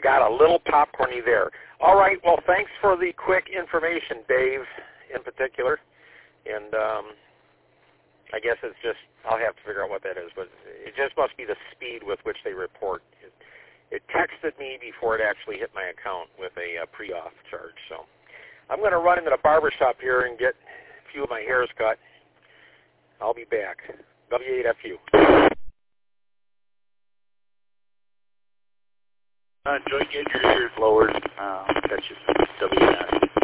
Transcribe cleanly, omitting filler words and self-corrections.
got a little popcorny there. All right, well, thanks for the quick information, Dave, in particular. And I guess it's just, I'll have to figure out what that is, but it just must be the speed with which they report. It texted me before it actually hit my account with a pre-auth charge. So I'm going to run into the barber shop here and get a few of my hairs cut. I'll be back. W8FU. Enjoy getting your ears lowered. Catch you. W9.